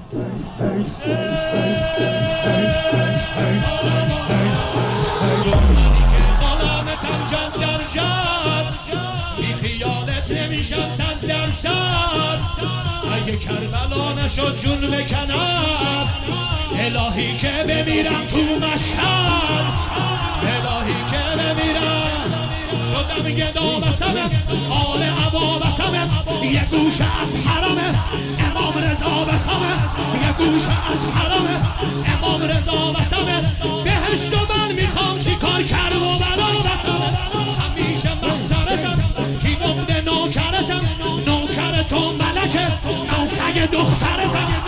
غلامتم جان در جان، بی خیالت نمیشم 100%. اگه کربلا نشد جون بکنم، الهی که بمیرم تو مشهد، الهی که بمیرم شدم گدا بسمه، آل عبا بسمه، یه گوشه از حرمه امام رضا بسمه، یه گوشه از حرمه امام رضا بسمه. بهشت و من میخوام چی کار کرد و بلا بسمه، همیشه منظرتم کی گفته نوکرتم، نوکر تو ملکه من سگ دخترتم.